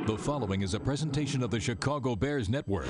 The following is a presentation of the Chicago Bears Network.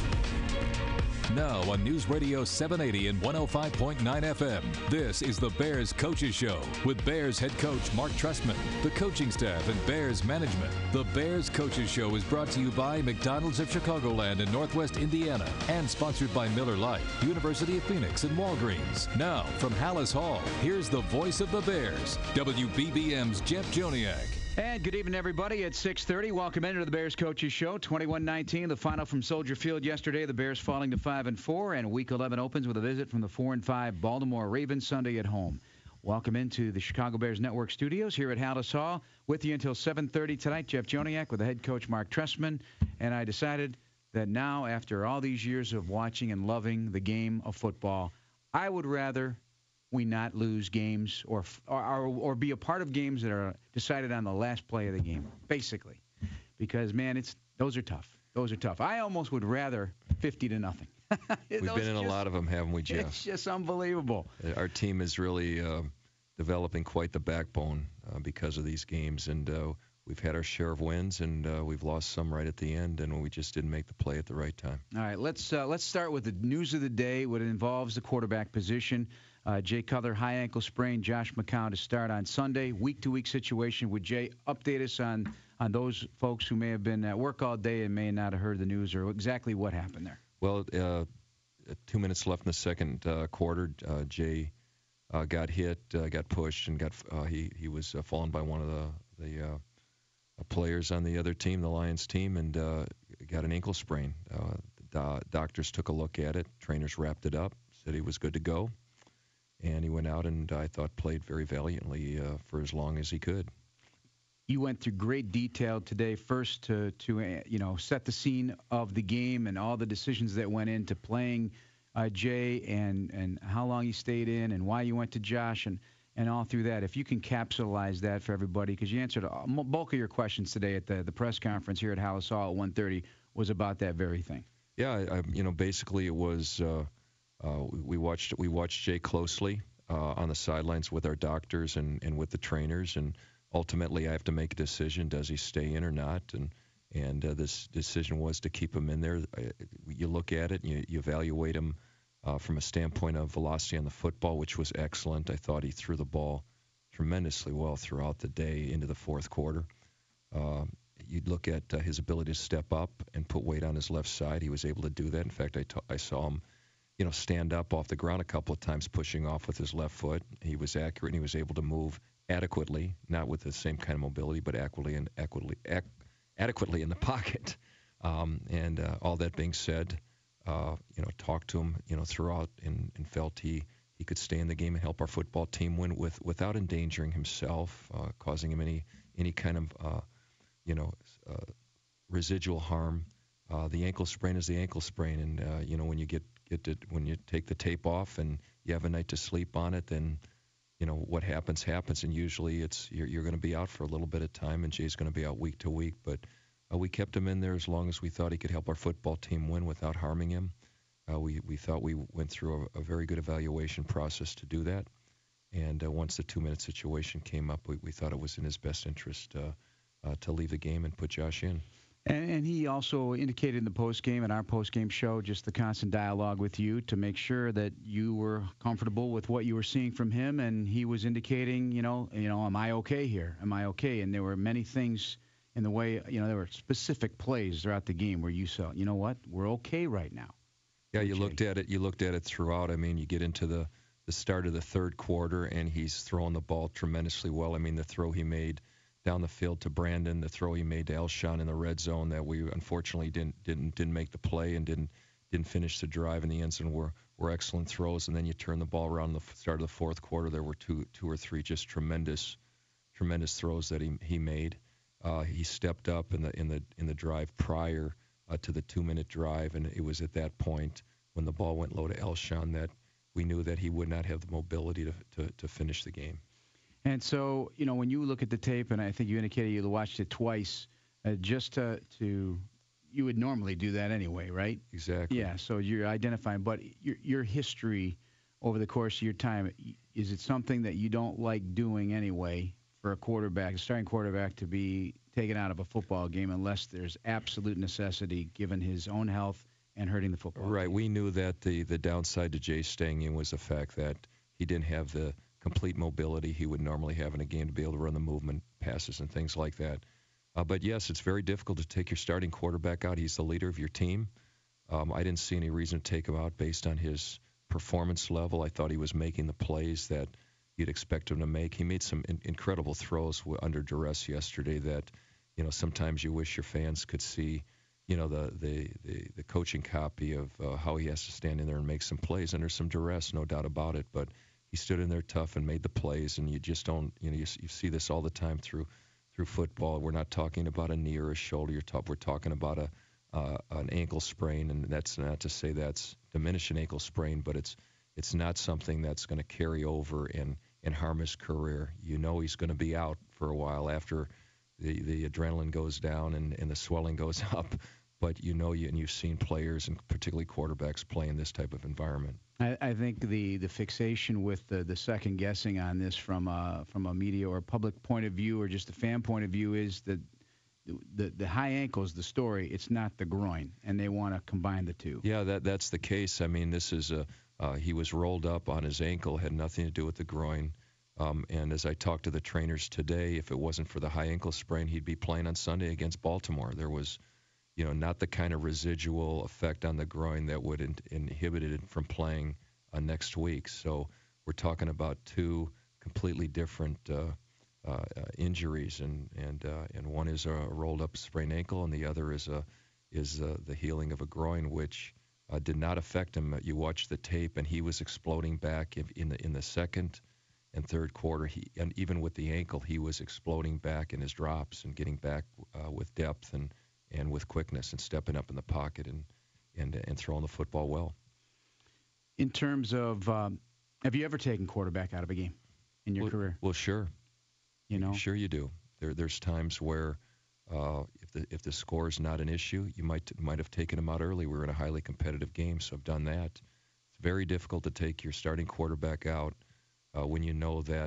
Now on News Radio 780 and 105.9 FM, this is the Bears Coaches Show with Bears head coach Mark Trestman, the coaching staff, and Bears management. The Bears Coaches Show is brought to you by McDonald's of Chicagoland in Northwest Indiana and sponsored by Miller Lite, University of Phoenix, and Walgreens. Now, from Hallis Hall, here's the voice of the Bears, WBBM's Jeff Joniak. And good evening, everybody. It's 6:30. Welcome into the Bears Coaches Show. 21-19, the final from Soldier Field yesterday. The Bears falling to 5-4, and Week 11 opens with a visit from the 4-5 Baltimore Ravens Sunday at home. Welcome into the Chicago Bears Network studios here at Hallis Hall. With you until 7:30 tonight, Jeff Joniak with the head coach Mark Trestman. And I decided that now, after all these years of watching and loving the game of football, I would rather we not lose games or be a part of games that are decided on the last play of the game, basically. Because, man, those are tough. Those are tough. I almost would rather 50-0. We've been in a lot of them, haven't we, Jeff? It's just unbelievable. Our team is really developing quite the backbone because of these games. And we've had our share of wins, and we've lost some right at the end, and we just didn't make the play at the right time. All right, let's start with the news of the day, what involves the quarterback position. Jay Cutler, high ankle sprain. Josh McCown to start on Sunday. Week-to-week situation. Would Jay update us on those folks who may have been at work all day and may not have heard the news, or exactly what happened there? Well, 2 minutes left in the second quarter. Jay got hit, got pushed, and he was fallen by one of the players on the other team, the Lions team, and got an ankle sprain. The doctors took a look at it. Trainers wrapped it up, said he was good to go. And he went out and, I thought, played very valiantly for as long as he could. You went through great detail today, first to set the scene of the game and all the decisions that went into playing Jay and how long you stayed in and why you went to Josh and all through that. If you can capsulize that for everybody, because you answered a bulk of your questions today at the press conference here at Hallis Hall at 1:30 was about that very thing. Yeah, basically it was we watched Jay closely on the sidelines with our doctors and with the trainers, and ultimately I have to make a decision: does he stay in or not? And this decision was to keep him in there. You look at it, and you evaluate him from a standpoint of velocity on the football, which was excellent. I thought he threw the ball tremendously well throughout the day into the fourth quarter. You'd look at his ability to step up and put weight on his left side. He was able to do that. In fact, I saw him stand up off the ground a couple of times, pushing off with his left foot. He was accurate, and he was able to move adequately, not with the same kind of mobility, but adequately in the pocket. And all that being said, talked to him, throughout, and felt he could stay in the game and help our football team win without endangering himself, causing him any kind of residual harm. The ankle sprain is the ankle sprain, and when you take the tape off and you have a night to sleep on it, then what happens, and usually you're going to be out for a little bit of time, and Jay's going to be out week to week. But we kept him in there as long as we thought he could help our football team win without harming him. We thought we went through a very good evaluation process to do that, and once the 2-minute situation came up, we thought it was in his best interest to leave the game and put Josh in. And he also indicated in the postgame and our postgame show just the constant dialogue with you to make sure that you were comfortable with what you were seeing from him. And he was indicating, am I okay here? Am I okay? And there were many things in the way, there were specific plays throughout the game where you saw, you know what, we're okay right now. Yeah, you looked at it throughout. I mean, you get into the start of the third quarter, and he's throwing the ball tremendously well. I mean, the throw he made down the field to Brandon, the throw he made to Elshon in the red zone that we unfortunately didn't make the play and didn't finish the drive in the end zone were excellent throws. And then you turn the ball around the start of the fourth quarter. There were two or three just tremendous throws that he made. He stepped up in the drive prior to the 2-minute drive, and it was at that point when the ball went low to Elshon that we knew that he would not have the mobility to finish the game. And so, when you look at the tape, and I think you indicated you watched it twice, just to you would normally do that anyway, right? Exactly. Yeah, so you're identifying. But your history over the course of your time, is it something that you don't like doing anyway for a quarterback, a starting quarterback, to taken out of a football game unless there's absolute necessity, given his own health and hurting the football. Right. Team. We knew that the downside to Jay staying in was the fact that he didn't have the complete mobility he would normally have in a game to be able to run the movement passes and things like that. But yes, it's very difficult to take your starting quarterback out. He's the leader of your team. I didn't see any reason to take him out based on his performance level. I thought he was making the plays that you'd expect him to make. He made some incredible throws under duress yesterday that, sometimes you wish your fans could see, the coaching copy of how he has to stand in there and make some plays under some duress, no doubt about it. But he stood in there tough and made the plays, and you just don't, you see this all the time through football. We're not talking about a knee or a shoulder. We're talking about an ankle sprain, and that's not to say that's diminish an ankle sprain, but it's not something that's going to carry over and harm his career. He's going to be out for a while after the adrenaline goes down and the swelling goes up. But and you've seen players and particularly quarterbacks play in this type of environment. I think the fixation with the second guessing on this from a media or public point of view or just a fan point of view is that the high ankle is the story. It's not the groin, and they want to combine the two. Yeah, that's the case. I mean, this is he was rolled up on his ankle, had nothing to do with the groin. And as I talked to the trainers today, if it wasn't for the high ankle sprain, he'd be playing on Sunday against Baltimore. There was, not the kind of residual effect on the groin that would inhibit it from playing next week. So we're talking about two completely different injuries, and one is a rolled up sprained ankle, and the other is the healing of a groin, which did not affect him. You watch the tape, and he was exploding back in the second and third quarter. And even with the ankle, he was exploding back in his drops and getting back with depth and with quickness and stepping up in the pocket and throwing the football well. In terms of, have you ever taken quarterback out of a game in your career? Well, sure. Sure you do. There's times where if the score is not an issue, you might have taken him out early. We were in a highly competitive game, so I've done that. It's very difficult to take your starting quarterback out when you know that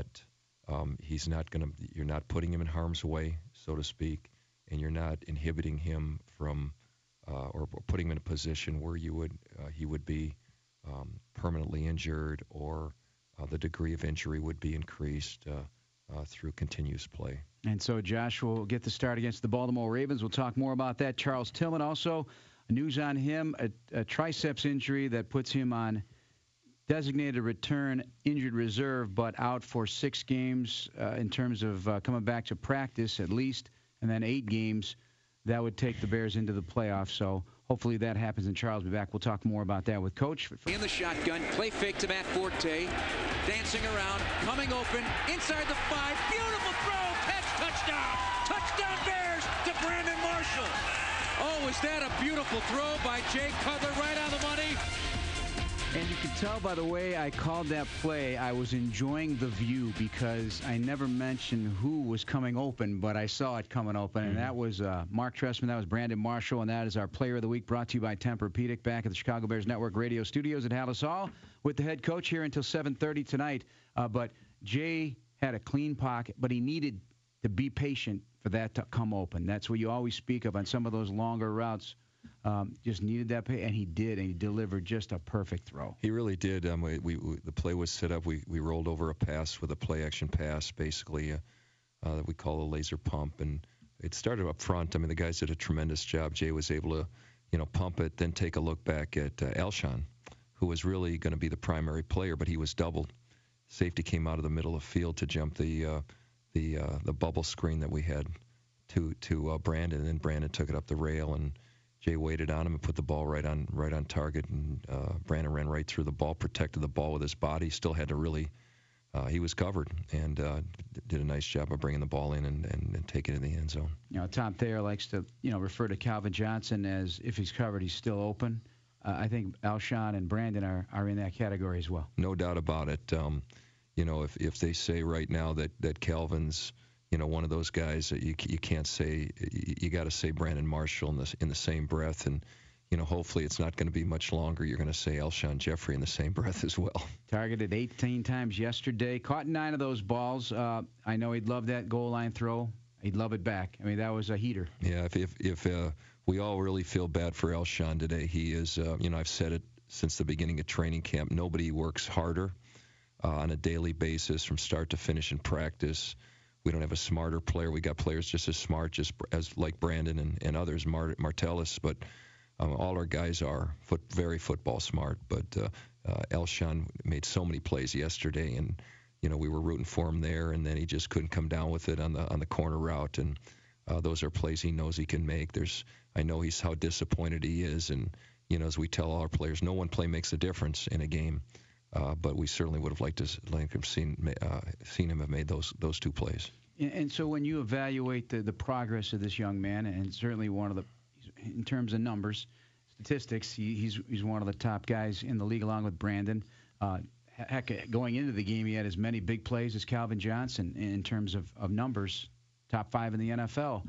you're not putting him in harm's way, so to speak, and you're not inhibiting him from or putting him in a position where he would be permanently injured, or the degree of injury would be increased through continuous play. And so Josh will get the start against the Baltimore Ravens. We'll talk more about that. Charles Tillman, also news on him, a triceps injury that puts him on designated return injured reserve, but out for 6 games in terms of coming back to practice at least, and then 8 games. That would take the Bears into the playoffs. So hopefully that happens, and Charles will be back. We'll talk more about that with Coach. In the shotgun, play fake to Matt Forte, dancing around, coming open, inside the 5, beautiful throw, catch, touchdown! Touchdown Bears to Brandon Marshall! Oh, is that a beautiful throw by Jay Cutler, right on the money? And you can tell by the way I called that play, I was enjoying the view because I never mentioned who was coming open, but I saw it coming open, and that was Mark Trestman, that was Brandon Marshall, and that is our Player of the Week, brought to you by Tempur-Pedic, back at the Chicago Bears Network radio studios at Halas Hall with the head coach here until 7:30 tonight. But Jay had a clean pocket, but he needed to be patient for that to come open. That's what you always speak of on some of those longer routes. Just needed that pay, and he did, and he delivered just a perfect throw. He really did. The play was set up. We rolled over a pass with a play-action pass, basically, that we call a laser pump, and it started up front. I mean, the guys did a tremendous job. Jay was able to, pump it, then take a look back at Alshon, who was really going to be the primary player, but he was doubled. Safety came out of the middle of the field to jump the bubble screen that we had to Brandon, and then Brandon took it up the rail, and Jay waited on him and put the ball right on target, and Brandon ran right through the ball, protected the ball with his body, still had to really he was covered, and did a nice job of bringing the ball in and taking it in the end zone. Tom Thayer likes to refer to Calvin Johnson as, if he's covered, he's still open. I think Alshon and Brandon are in that category as well. No doubt about it. If they say right now that Calvin's one of those guys that you can't say, you got to say Brandon Marshall in the same breath, and hopefully it's not going to be much longer. You're going to say Alshon Jeffrey in the same breath as well. Targeted 18 times yesterday, caught 9 of those balls. I know he'd love that goal line throw. He'd love it back. I mean, that was a heater. Yeah, if we all really feel bad for Alshon today, he is, I've said it since the beginning of training camp, nobody works harder on a daily basis from start to finish in practice. We don't have a smarter player. We got players just as smart, just as like Brandon and others, Martellus, but all our guys are very football smart. But Alshon made so many plays yesterday, and we were rooting for him there, and then he just couldn't come down with it on the corner route. And those are plays he knows he can make. I know he's how disappointed he is, and as we tell all our players, no one play makes a difference in a game. But we certainly would have liked to have seen him have made those two plays. And so when you evaluate the progress of this young man, and certainly one of the, in terms of numbers, statistics, he's one of the top guys in the league along with Brandon. Heck, going into the game, he had as many big plays as Calvin Johnson in terms of numbers, top 5 in the NFL.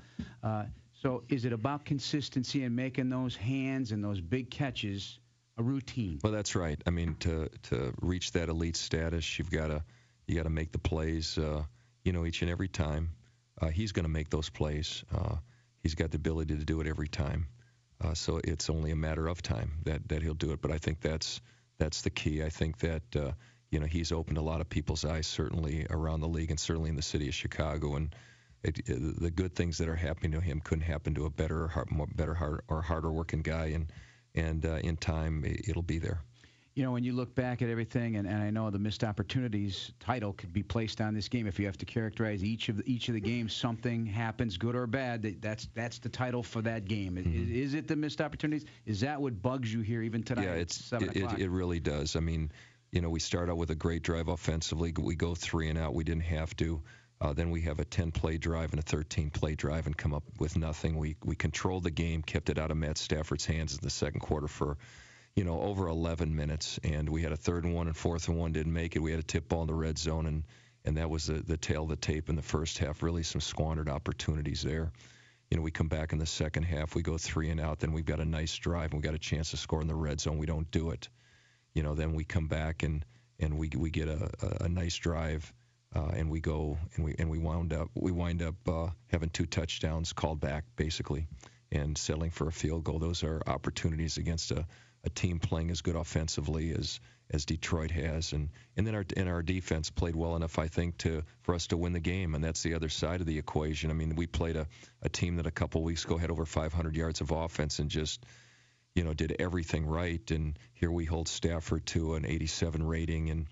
So is it about consistency and making those hands and those big catches a routine? Well, that's right. I mean, to reach that elite status, you got to make the plays, each and every time. He's going to make those plays. He's got the ability to do it every time. So it's only a matter of time that he'll do it. But I think that's the key. I think that he's opened a lot of people's eyes, certainly around the league and certainly in the city of Chicago. And the good things that are happening to him couldn't happen to a better, harder working guy. And in time, it'll be there. When you look back at everything, and I know the missed opportunities title could be placed on this game. If you have to characterize each of the games, something happens, good or bad. That's the title for that game. Mm-hmm. Is it the missed opportunities? Is that what bugs you here even tonight? Yeah, at 7 o'clock? It really does. I mean, we start out with a great drive offensively. We go 3 and out. We didn't have to. Then we have a 10-play drive and a 13-play drive and come up with nothing. We controlled the game, kept it out of Matt Stafford's hands in the second quarter for, over 11 minutes. And we had a 3rd and 1 and 4th and 1, didn't make it. We had a tip ball in the red zone, and that was the tail of the tape in the first half, really some squandered opportunities there. We come back in the second half. We go 3 and out. Then we've got a nice drive, and we got a chance to score in the red zone. We don't do it. Then we come back, and we get a nice drive. And we go and we wind up having 2 touchdowns called back basically, and settling for a field goal. Those are opportunities against a team playing as good offensively as Detroit has, and then our defense played well enough, I think, for us to win the game, and that's the other side of the equation. I mean, we played a team that a couple weeks ago had over 500 yards of offense and just did everything right, and here we hold Stafford to an 87 rating, and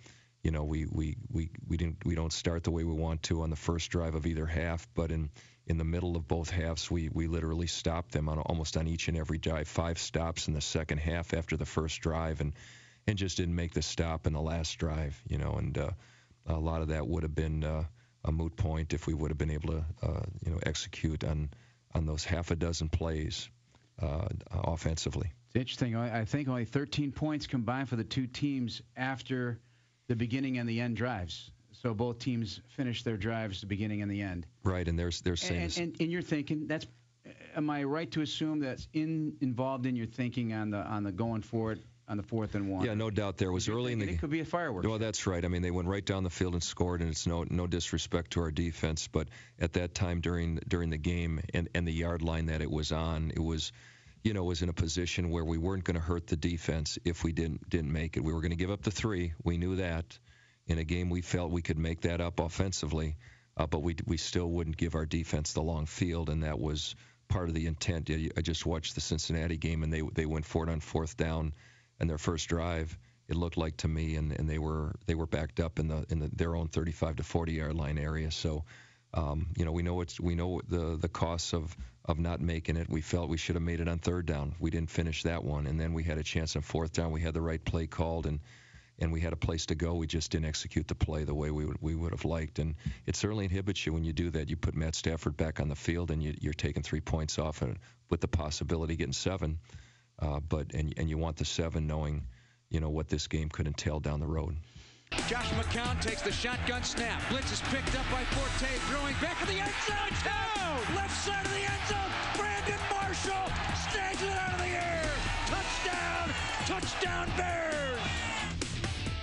we don't start the way we want to on the first drive of either half, but in the middle of both halves, we literally stopped them almost on each and every drive. 5 stops in the second half after the first drive, and just didn't make the stop in the last drive. And a lot of that would have been a moot point if we would have been able to execute on those half a dozen plays offensively. It's interesting. I think only 13 points combined for the two teams after the beginning and the end drives. So both teams finished their drives, the beginning and the end. Right, and they're saying. And you're thinking am I right to assume that's involved in your thinking on the going forward on the 4th and 1? Yeah, no doubt. There was early in the game. It could be a fireworks. Well, that's right. I mean, they went right down the field and scored, and it's no disrespect to our defense, but at that time during the game and the yard line that it was on, it was. Was in a position where we weren't going to hurt the defense if we didn't make it. We were going to give up the 3. We knew that. In a game, we felt we could make that up offensively, but we still wouldn't give our defense the long field, and that was part of the intent. I just watched the Cincinnati game, and they went for it on 4th down, and their first drive, it looked like to me, and they were backed up in their own 35 to 40 yard line area. So. We know the costs of not making it. We felt we should have made it on 3rd down. We didn't finish that one, and then we had a chance on 4th down. We had the right play called, and we had a place to go. We just didn't execute the play the way we would have liked, and it certainly inhibits you when you do that. You put Matt Stafford back on the field, and you're taking 3 points off, with the possibility of getting 7. But you want the 7, knowing what this game could entail down the road. Josh McCown takes the shotgun snap. Blitz is picked up by Forte, throwing back in the end zone. Down! Left side of the end zone. Brandon Marshall stays it out of the air. Touchdown! Touchdown Bears!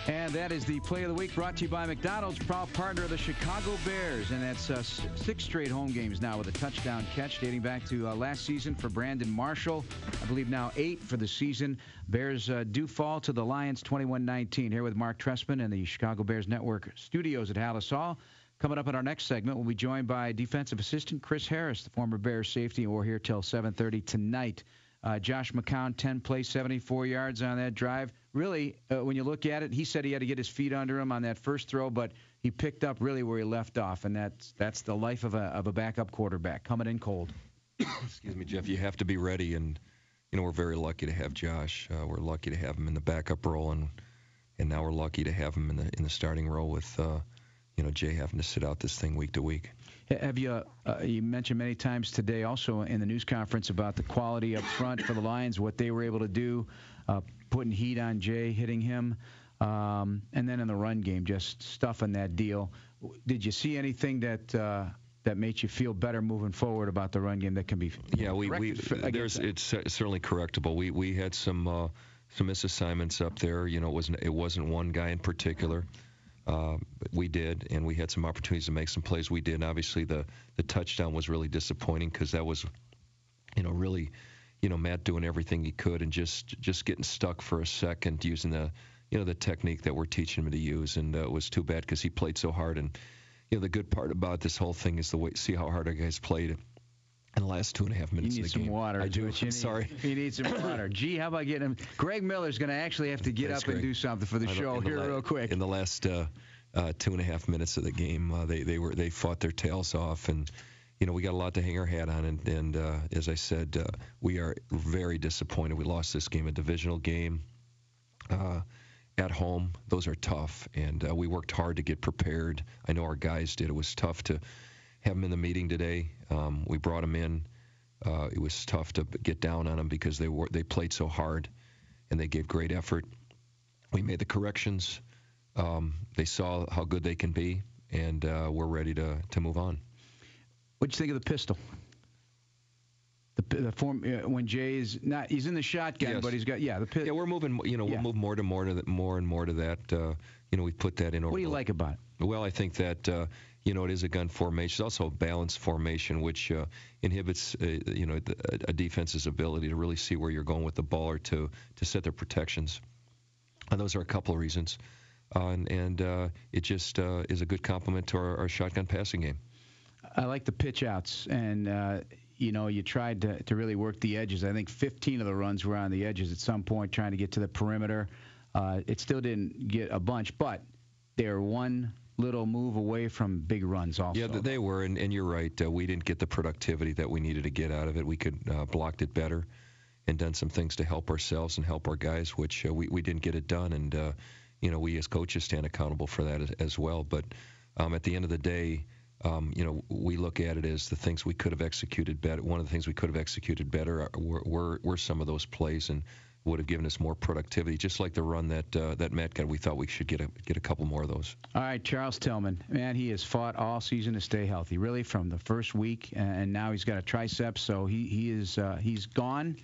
And that is the Play of the Week brought to you by McDonald's, proud partner of the Chicago Bears. And that's 6 straight home games now with a touchdown catch dating back to last season for Brandon Marshall. I believe now 8 for the season. Bears do fall to the Lions 21-19. Here with Mark Trestman and the Chicago Bears Network studios at Halas Hall. Coming up in our next segment, we'll be joined by defensive assistant Chris Harris, the former Bears safety, and we're here till 7:30 tonight. Josh McCown, 10 plays, 74 yards on that drive. Really, when you look at it, he said he had to get his feet under him on that first throw, but he picked up really where he left off, and that's the life of a backup quarterback, coming in cold. Excuse me, Jeff. You have to be ready, and we're very lucky to have Josh. We're lucky to have him in the backup role, and now we're lucky to have him in the starting role with Jay having to sit out this thing week to week. Have you mentioned many times today also in the news conference about the quality up front for the Lions, what they were able to do, putting heat on Jay, hitting him, and then in the run game, just stuffing that deal. Did you see anything that made you feel better moving forward about the run game that can be it's certainly correctable. We had some misassignments up there. It wasn't one guy in particular. We did, and we had some opportunities to make some plays. We did, and obviously the touchdown was really disappointing because that was, really, Matt doing everything he could and just getting stuck for a second using the technique that we're teaching him to use, and it was too bad because he played so hard. And the good part about this whole thing is see how hard our guys played in the last 2.5 minutes of the game. You need some water. I do. Sorry. You need some water. Gee, how about getting him? Greg Miller's going to actually have to get up and do something for the show here real quick. In the last 2.5 minutes of the game, they fought their tails off, and we got a lot to hang our hat on. And as I said, we are very disappointed. We lost this game, a divisional game at home. Those are tough, and we worked hard to get prepared. I know our guys did. It was tough to have them in the meeting today. We brought them in. It was tough to get down on them because they played so hard and they gave great effort. We made the corrections. They saw how good they can be, and we're ready to move on. What'd you think of the pistol? The form when Jay is not, he's in the shotgun, yes. But he's got the pistol. Yeah, we're moving. We'll move more and more to that. We put that in. What do you like about it? Well, I think that. It is a gun formation. It's also a balanced formation, which inhibits, a defense's ability to really see where you're going with the ball or to set their protections. And those are a couple of reasons. And it just is a good complement to our shotgun passing game. I like the pitch outs, and you tried to really work the edges. I think 15 of the runs were on the edges at some point, trying to get to the perimeter. It still didn't get a bunch, but they're one little move away from big runs also. Yeah, they were, and you're right. We didn't get the productivity that we needed to get out of it. We could blocked it better and done some things to help ourselves and help our guys, which we didn't get it done. And, we as coaches stand accountable for that as well. But at the end of the day, we look at it as the things we could have executed better. One of the things we could have executed better were some of those plays and would have given us more productivity, just like the run that Matt got. We thought we should get a couple more of those. All right, Charles Tillman, man, he has fought all season to stay healthy, really from the first week, and now he's got a tricep, so he's gone.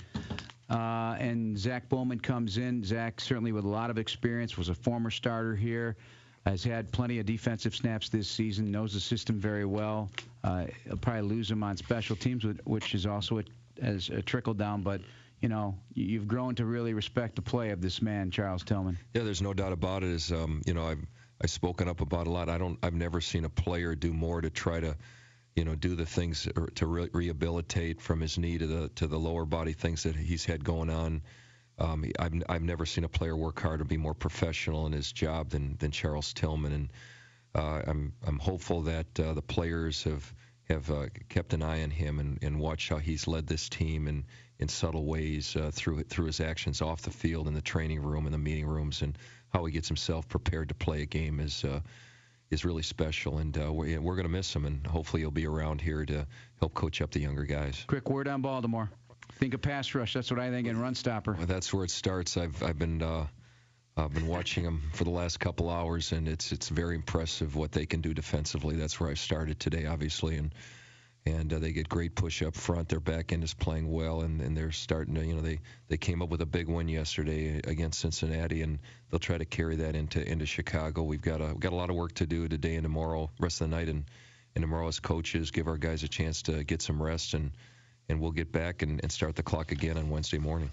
And Zach Bowman comes in. Zach, certainly with a lot of experience, was a former starter here, has had plenty of defensive snaps this season, knows the system very well. He'll probably lose him on special teams, which is also a trickle down, but you've grown to really respect the play of this man, Charles Tillman. Yeah, there's no doubt about it. As I've spoken up about a lot. I've never seen a player do more to try to, do the things to rehabilitate from his knee to the lower body things that he's had going on. I've never seen a player work hard or be more professional in his job than Charles Tillman, and I'm hopeful that the players have kept an eye on him and watched how he's led this team in subtle ways through his actions off the field, in the training room, in the meeting rooms, and how he gets himself prepared to play a game is really special. And we're going to miss him, and hopefully he'll be around here to help coach up the younger guys. Quick word on Baltimore. Think of pass rush. That's what I think, and run stopper. Well, that's where it starts. I've been watching them for the last couple hours, and it's very impressive what they can do defensively. That's where I started today, obviously, and and they get great push up front. Their back end is playing well, and they're starting to, they came up with a big win yesterday against Cincinnati, and they'll try to carry that into Chicago. We've got a lot of work to do today and tomorrow, rest of the night, and tomorrow as coaches, give our guys a chance to get some rest, and we'll get back and start the clock again on Wednesday morning.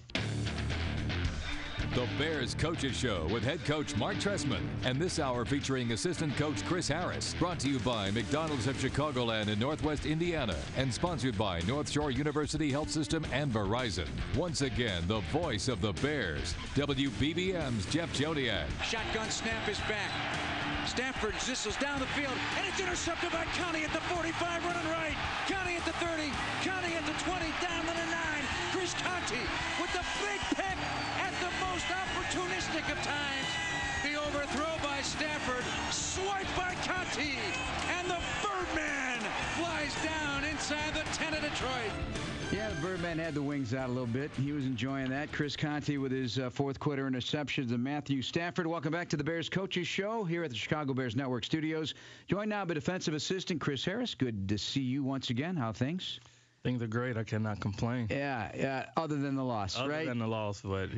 The Bears Coaches Show with head coach Mark Trestman, and this hour featuring assistant coach Chris Harris. Brought to you by McDonald's of Chicagoland in Northwest Indiana, and sponsored by North Shore University Health System and Verizon. Once again, the voice of the Bears, WBBM's Jeff Jodiak. Shotgun snap is back. Stafford zizzles down the field, and it's intercepted by County at the 45, running right. County at the 30, County at the 20, down to the 9. Chris Conti with the big pick at the most opportunistic of times. The overthrow by Stafford, swiped by Conti, and the Birdman flies down inside the 10 of Detroit. Yeah, the Birdman had the wings out a little bit. He was enjoying that. Chris Conti with his fourth quarter interceptions, and Matthew Stafford. Welcome back to the Bears Coaches Show here at the Chicago Bears Network Studios. Joined now by defensive assistant Chris Harris. Good to see you once again. How are things? Things are great. I cannot complain. Yeah, other than the loss, right? Other than the loss, but,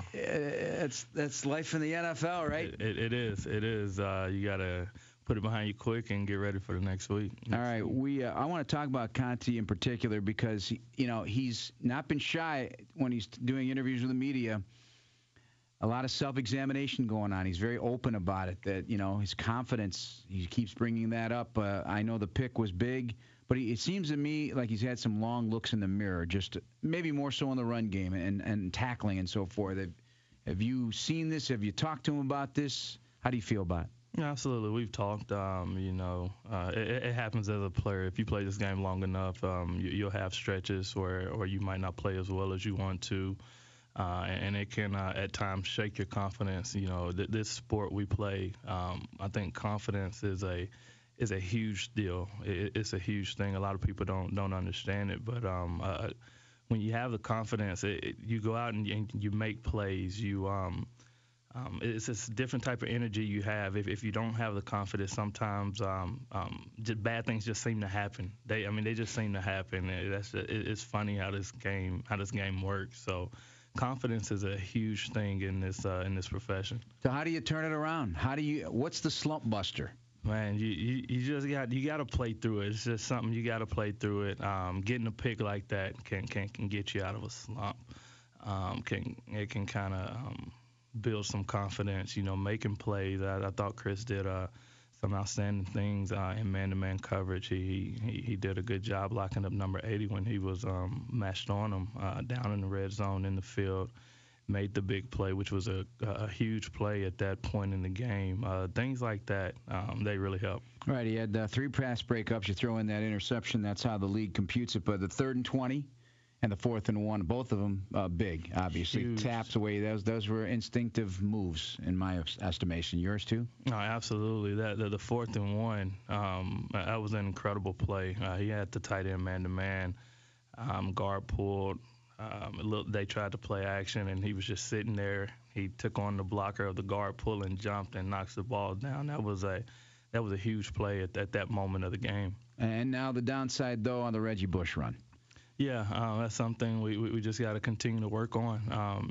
That's life in the NFL, right? It is. You got to put it behind you quick and get ready for the next week. All right, I want to talk about Conti in particular because, he's not been shy when he's doing interviews with the media. A lot of self-examination going on. He's very open about it, that, his confidence, he keeps bringing that up. I know the pick was big, but it seems to me like he's had some long looks in the mirror, just maybe more so in the run game and tackling and so forth. Have you seen this? Have you talked to him about this? How do you feel about it? Yeah, absolutely. We've talked. It happens as a player. If you play this game long enough, you'll have stretches where you might not play as well as you want to, and it can at times shake your confidence. This sport we play, I think confidence is a huge deal. It's a huge thing. A lot of people don't understand it, but when you have the confidence, you go out and you make plays. It's this different type of energy you have. If you don't have the confidence, sometimes just bad things just seem to happen. They just seem to happen. It's funny how this game works. So confidence is a huge thing in this profession. So how do you turn it around? What's the slump buster? Man, you just got to play through it. It's just something you got to play through it. Getting a pick like that can get you out of a slump. It can kind of build some confidence. Making plays. I thought Chris did some outstanding things in man-to-man coverage. He did a good job locking up number 80 when he was matched on him down in the red zone in the field. Made the big play, which was a huge play at that point in the game. Things like that, they really help. Right, he had 3 pass breakups. You throw in that interception. That's how the league computes it. But the 3rd and 20 and the 4th and 1, both of them big, obviously. Huge. Taps away. Those were instinctive moves, in my estimation. Yours, too? No, absolutely. The 4th and 1, that was an incredible play. He had the tight end man-to-man, guard pulled. They tried to play action, and he was just sitting there. He took on the blocker of the guard pull and jumped and knocks the ball down. That was a huge play at that moment of the game. And now the downside, though, on the Reggie Bush run. Yeah, that's something we just got to continue to work on.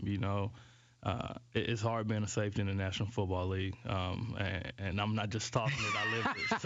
It's hard being a safety in the National Football League, and I'm not just talking it, I live it.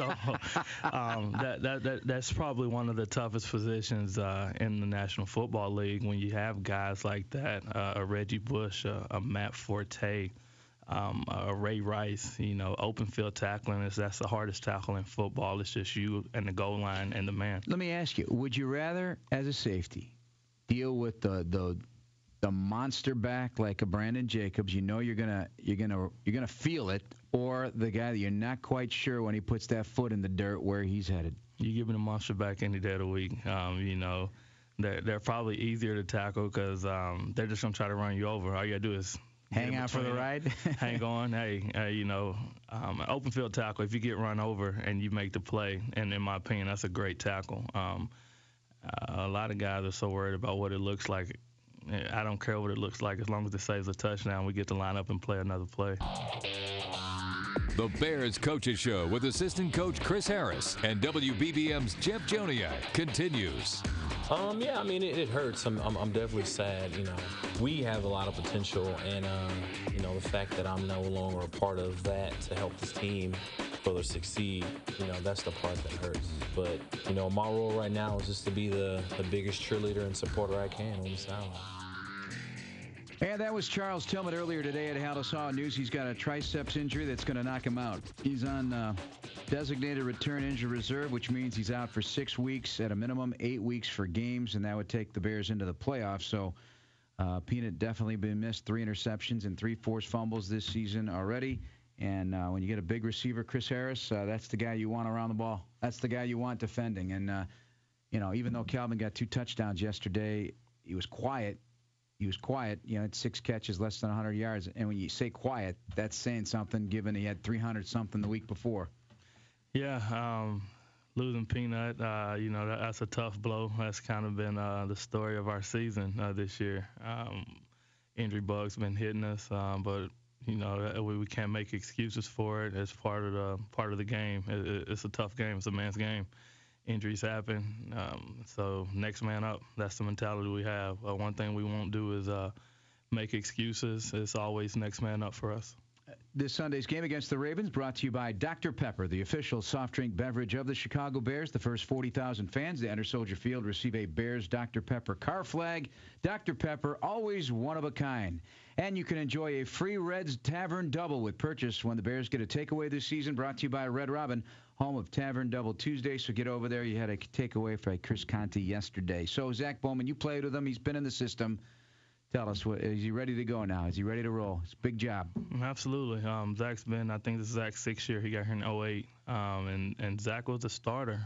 So that's probably one of the toughest positions in the National Football League when you have guys like that, a Reggie Bush, a Matt Forte, a Ray Rice. Open field tackling that's the hardest tackle in football. It's just you and the goal line and the man. Let me ask you: would you rather, as a safety, deal with the monster back like a Brandon Jacobs, you're gonna feel it, or the guy that you're not quite sure when he puts that foot in the dirt where he's headed? You give me the monster back any day of the week. They're probably easier to tackle because they're just gonna try to run you over. All you gotta do is hang out for the ride. Hang on. An open field tackle, if you get run over and you make the play, and in my opinion, that's a great tackle. A lot of guys are so worried about what it looks like. I don't care what it looks like as long as it saves a touchdown. We get to line up and play another play. The Bears Coaches Show with assistant coach Chris Harris and WBBM's Jeff Joniak continues. Yeah, I mean, it hurts. I'm definitely sad. We have a lot of potential, and the fact that I'm no longer a part of that to help this team further succeed, that's the part that hurts. But my role right now is just to be the biggest cheerleader and supporter I can on the sideline. And that was Charles Tillman earlier today at Halasaw News. He's got a triceps injury that's going to knock him out. He's on designated return injury reserve, which means he's out for 6 weeks, at a minimum 8 weeks for games, and that would take the Bears into the playoffs. So Peanut definitely been missed 3 interceptions and 3 forced fumbles this season already. And when you get a big receiver, Chris Harris, that's the guy you want around the ball. That's the guy you want defending. And, even though Calvin got 2 touchdowns yesterday, he was quiet. Had 6 catches, less than 100 yards. And when you say quiet, that's saying something, given he had 300-something the week before. Yeah, losing Peanut, that's a tough blow. That's kind of been the story of our season this year. Injury bug's been hitting us, but we can't make excuses for it. It's part of the game. It's a tough game. It's a man's game. Injuries happen, so next man up. That's the mentality we have. One thing we won't do is make excuses. It's always next man up for us. This Sunday's game against the Ravens brought to you by Dr. Pepper, the official soft drink beverage of the Chicago Bears. The first 40,000 fans to enter Soldier Field receive a Bears Dr. Pepper car flag. Dr. Pepper, always one of a kind. And you can enjoy a free Red's Tavern Double with purchase when the Bears get a takeaway this season, brought to you by Red Robin, home of Tavern Double Tuesday. So get over there. You had a takeaway for Chris Conte yesterday. So, Zach Bowman, you played with him. He's been in the system. Tell us, is he ready to go now? Is he ready to roll? It's a big job. Absolutely. Zach's been, I think this is Zach's 6th year. He got here in 2008. And Zach was a starter.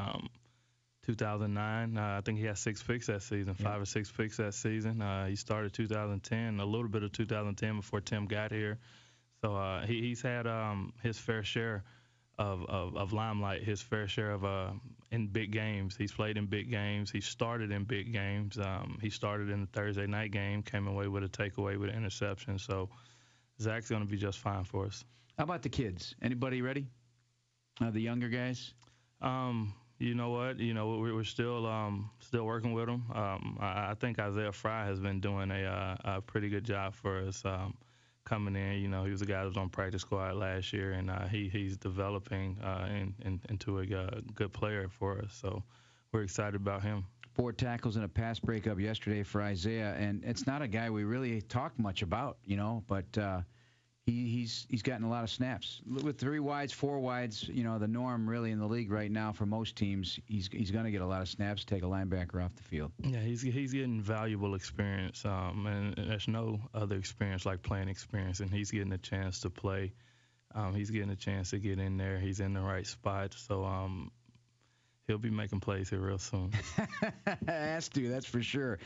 2009, I think he had 6 picks that season, 5 or 6 picks that season. He started 2010, a little bit of 2010 before Tim got here. So he's had his fair share of limelight, his fair share of in big games. He's played in big games. He started in big games. He started in the Thursday night game, came away with a takeaway with an interception. So Zach's going to be just fine for us. How about the kids? Anybody ready? The younger guys? You know what? We're still working with them. I think Isaiah Fry has been doing a pretty good job for us coming in. He was a guy that was on practice squad last year, and he's developing into a good player for us. So we're excited about him. 4 tackles and a pass breakup yesterday for Isaiah, and it's not a guy we really talk much about, but he's gotten a lot of snaps. With 3 wides, 4 wides, the norm really in the league right now for most teams, he's going to get a lot of snaps, take a linebacker off the field. Yeah, he's getting valuable experience, and there's no other experience like playing experience, and he's getting a chance to play. He's getting a chance to get in there. He's in the right spot, so he'll be making plays here real soon. Has to, that's for sure.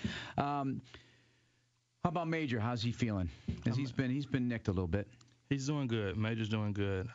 How about Major? How's he feeling? He's been nicked a little bit. He's doing good. Major's doing good.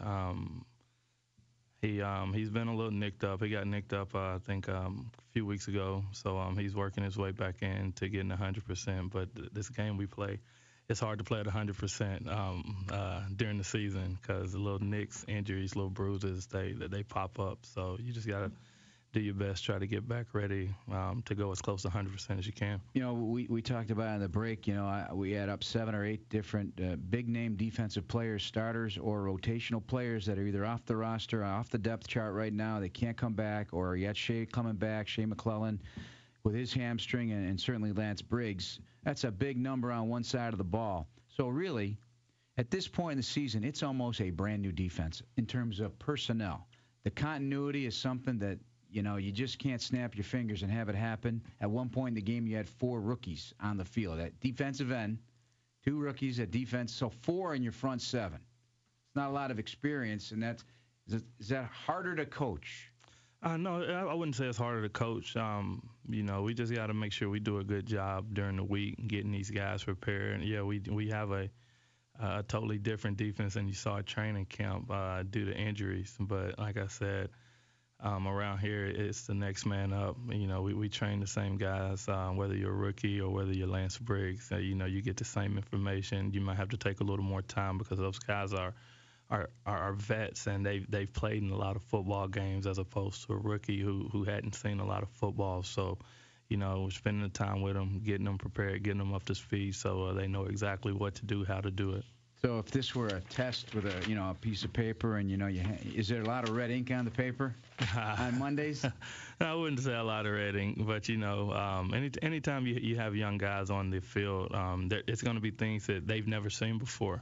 He's been a little nicked up. He got nicked up, I think, a few weeks ago. So he's working his way back in to getting 100%. But this game we play, it's hard to play at 100% during the season because the little nicks, injuries, little bruises, they pop up. So you just gotta do your best, try to get back ready to go as close to 100% as you can. We talked about in the break, we had up 7 or 8 different big-name defensive players, starters or rotational players that are either off the roster, off the depth chart right now. They can't come back, or yet Shea coming back, Shea McClellan with his hamstring, and certainly Lance Briggs. That's a big number on one side of the ball. So really, at this point in the season, it's almost a brand-new defense in terms of personnel. The continuity is something that you just can't snap your fingers and have it happen. At one point in the game, you had 4 rookies on the field. At defensive end, 2 rookies at defense, so 4 in your front 7. It's not a lot of experience, and is that harder to coach? No, I wouldn't say it's harder to coach. We just got to make sure we do a good job during the week getting these guys prepared. And, yeah, we have a totally different defense than you saw at training camp due to injuries. But like I said, around here, it's the next man up. We train the same guys, whether you're a rookie or whether you're Lance Briggs. You get the same information. You might have to take a little more time because those guys are are vets, and they've played in a lot of football games as opposed to a rookie who hadn't seen a lot of football. So, spending the time with them, getting them prepared, getting them up to speed so they know exactly what to do, how to do it. So if this were a test with a piece of paper and is there a lot of red ink on the paper on Mondays? I wouldn't say a lot of red ink, but anytime you have young guys on the field, it's going to be things that they've never seen before,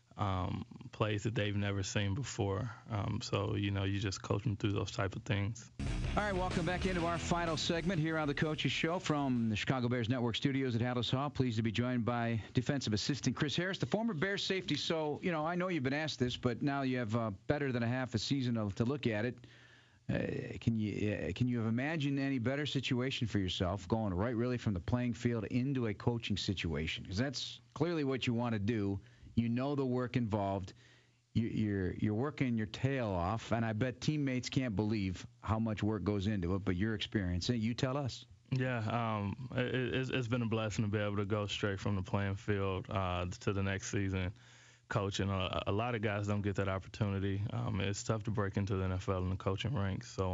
plays that they've never seen before. So you just coach them through those type of things. All right, welcome back into our final segment here on the Coaches Show from the Chicago Bears Network studios at Halas Hall. Pleased to be joined by defensive assistant Chris Harris, the former Bears safety. So, I know you've been asked this, but now you have better than a half a season to look at it. Can you have imagined any better situation for yourself going right really from the playing field into a coaching situation? Because that's clearly what you want to do. You know the work involved. You're working your tail off, and I bet teammates can't believe how much work goes into it, but you're experiencing it. You tell us. Yeah, it's been a blessing to be able to go straight from the playing field to the next season coaching. A lot of guys don't get that opportunity. It's tough to break into the NFL in the coaching ranks. So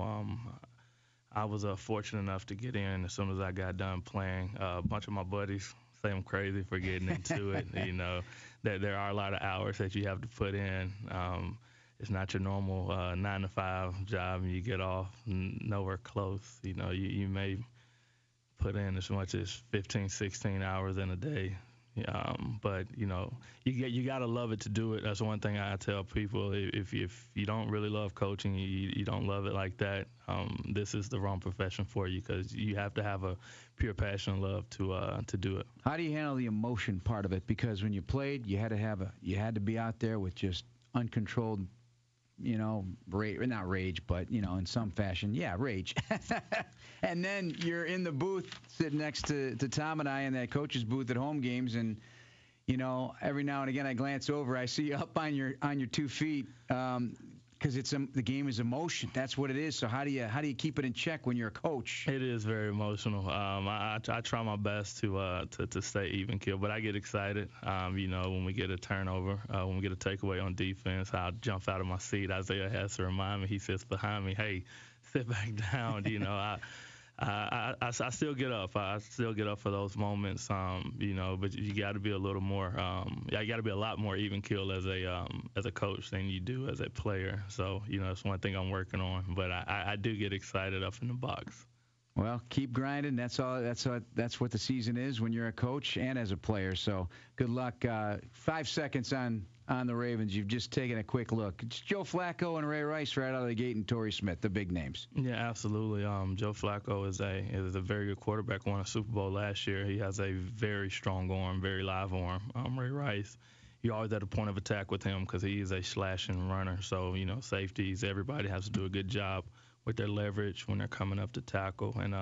I was fortunate enough to get in as soon as I got done playing. A bunch of my buddies say I'm crazy for getting into it. That there are a lot of hours that you have to put in. It's not your normal 9-to-5 job and you get off nowhere close. You may put in as much as 15, 16 hours in a day. But you gotta love it to do it. That's one thing I tell people. If you don't really love coaching, you don't love it like that. This is the wrong profession for you because you have to have a pure passion and love to do it. How do you handle the emotion part of it? Because when you played, you had to be out there with just uncontrolled, not rage, but in some fashion, rage. And then you're in the booth sitting next to Tom and I in that coach's booth at home games, and every now and again I glance over, I see you up on your 2 feet, because the game is emotion. That's what it is. So how do you keep it in check when you're a coach? It is very emotional. I try my best to stay even keel, but I get excited. When we get a turnover, when we get a takeaway on defense, I'll jump out of my seat. Isaiah has to remind me. He sits behind me. Hey, sit back down. I still get up. I still get up for those moments. But you got to be a little more. You got to be a lot more even keel as a coach than you do as a player. So it's one thing I'm working on. But I do get excited up in the box. Well, keep grinding. That's all. That's what the season is when you're a coach and as a player. So good luck. 5 seconds on the Ravens. You've just taken a quick look. It's Joe Flacco and Ray Rice right out of the gate, and Torrey Smith, the big names. Yeah, absolutely. Joe Flacco is a very good quarterback. Won a Super Bowl last year. He has a very strong arm, very live arm. Ray Rice, you're always at a point of attack with him because he is a slashing runner. So safeties, everybody has to do a good job with their leverage when they're coming up to tackle. And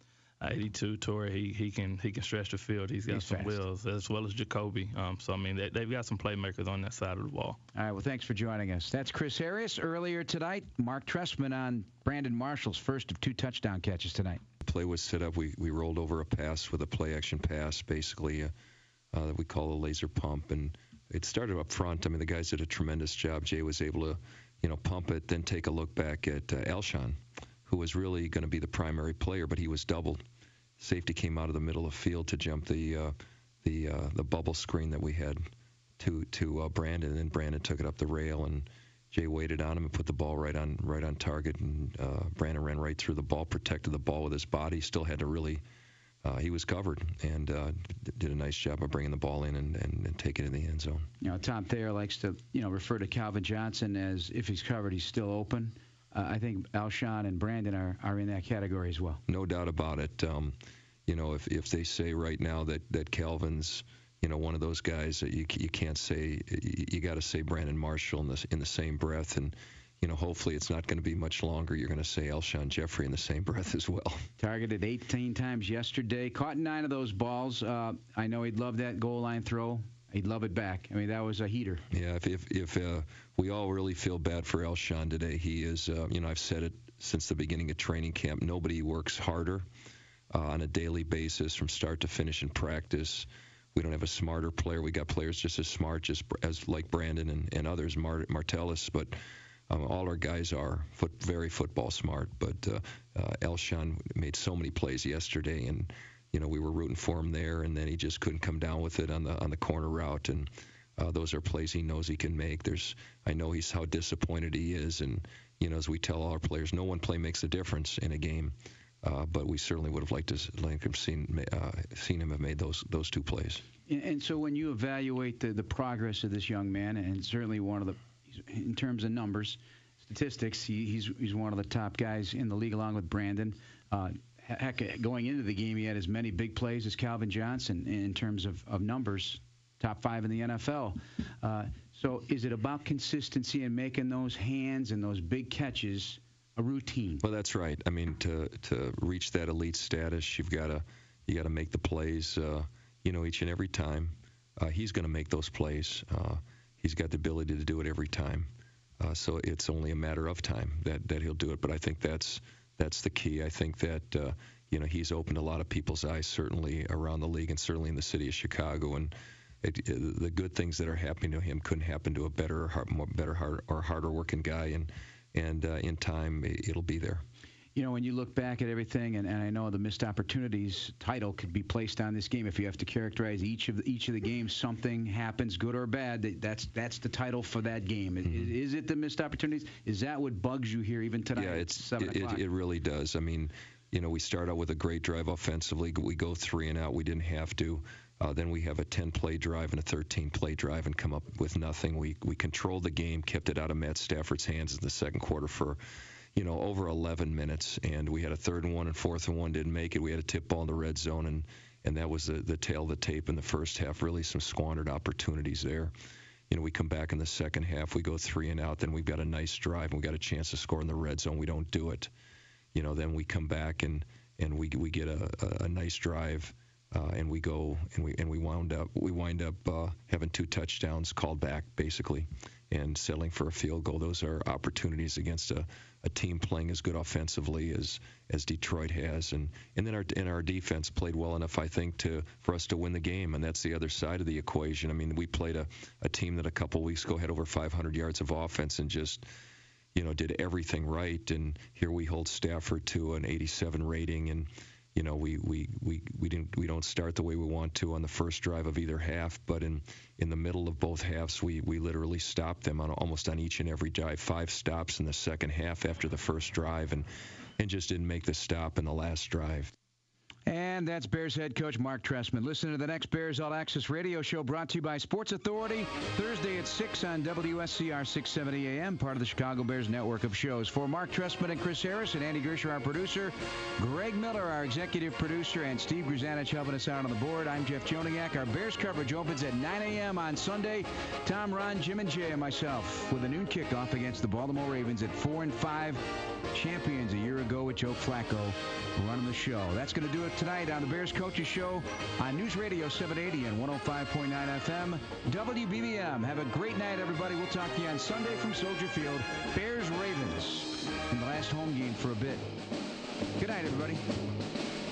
82, Torrey, he can stretch the field. He's got some wheels, as well as Jacoby. They've got some playmakers on that side of the ball. All right, well, thanks for joining us. That's Chris Harris. Earlier tonight, Mark Trestman on Brandon Marshall's first of 2 touchdown catches tonight. The play was set up. We rolled over a pass with a play-action pass, basically, that we call a laser pump. And it started up front. The guys did a tremendous job. Jay was able to pump it, then take a look back at Alshon, who was really going to be the primary player, but he was doubled. Safety came out of the middle of the field to jump the bubble screen that we had to Brandon, and then Brandon took it up the rail, and Jay waited on him and put the ball right on target, and Brandon ran right through the ball, protected the ball with his body, still had to really he was covered, and did a nice job of bringing the ball in and taking it in the end zone. Tom Thayer likes to refer to Calvin Johnson as if he's covered, he's still open. I think Alshon and Brandon are in that category as well. No doubt about it. If they say right now that Calvin's one of those guys that you can't say, you got to say Brandon Marshall in the same breath, and hopefully it's not going to be much longer. You're going to say Alshon Jeffrey in the same breath as well. Targeted 18 times yesterday, caught 9 of those balls. I know he'd love that goal line throw. He'd love it back. That was a heater. Yeah, if we all really feel bad for Alshon today, he is, I've said it since the beginning of training camp, nobody works harder on a daily basis from start to finish in practice we don't have a smarter player. We got players just as smart, just as like Brandon and others, Martellus, but all our guys are very football smart. But Alshon made so many plays yesterday, and we were rooting for him there, and then he just couldn't come down with it on the corner route. And those are plays he knows he can make. I know how disappointed he is, and as we tell all our players, no one play makes a difference in a game. But we certainly would have liked to have seen him have made those two plays. And so when you evaluate the progress of this young man, and certainly in terms of numbers, statistics, he's one of the top guys in the league along with Brandon. Heck, going into the game, he had as many big plays as Calvin Johnson in terms of numbers, top 5 in the NFL. So is it about consistency and making those hands and those big catches a routine? Well, that's right. I mean, to reach that elite status, you got to make the plays, each and every time. He's going to make those plays. He's got the ability to do it every time. So it's only a matter of time that he'll do it. But I think that's the key. I think that he's opened a lot of people's eyes, certainly around the league and certainly in the city of Chicago. And the good things that are happening to him couldn't happen to a better, harder working guy. And in time, it'll be there. When you look back at everything, and I know the missed opportunities title could be placed on this game. If you have to characterize each of the games, something happens, good or bad. That's the title for that game. Mm-hmm. Is it the missed opportunities? Is that what bugs you here even tonight? Yeah, at 7 o'clock? It really does. I mean, we start out with a great drive offensively. We go 3 and out. We didn't have to. Then we have a 10-play drive and a 13-play drive and come up with nothing. We controlled the game, kept it out of Matt Stafford's hands in the second quarter for over 11 minutes, and we had a 3rd and 1 and 4th and 1, didn't make it. We had a tip ball in the red zone, and that was the tail of the tape in the first half. Really some squandered opportunities there. We come back in the second half, we go 3 and out, then we've got a nice drive, and we got a chance to score in the red zone. We don't do it. Then we come back and we get a nice drive, and we go and we wind up having 2 touchdowns called back basically, and settling for a field goal. Those are opportunities against a team playing as good offensively as Detroit has, and then our defense played well enough, I think, for us to win the game, and that's the other side of the equation. I mean, we played a team that a couple weeks ago had over 500 yards of offense and just did everything right, and here we hold Stafford to an 87 rating, and we don't start the way we want to on the first drive of either half, but in the middle of both halves, we literally stopped them almost on each and every drive. 5 stops in the second half after the first drive, and just didn't make the stop in the last drive. And that's Bears head coach Mark Trestman. Listen to the next Bears All Access radio show brought to you by Sports Authority, Thursday at 6 on WSCR 670 AM, part of the Chicago Bears network of shows. For Mark Trestman and Chris Harris and Andy Gersher, our producer, Greg Miller, our executive producer, and Steve Grzanich helping us out on the board, I'm Jeff Joniak. Our Bears coverage opens at 9 a.m. on Sunday. Tom, Ron, Jim, and Jay, and myself with a noon kickoff against the Baltimore Ravens at 4-5, champions a year ago with Joe Flacco running the show. That's going to do it tonight on the Bears Coaches Show on News Radio 780 and 105.9 FM, WBBM. Have a great night, everybody. We'll talk to you on Sunday from Soldier Field. Bears-Ravens in the last home game for a bit. Good night, everybody.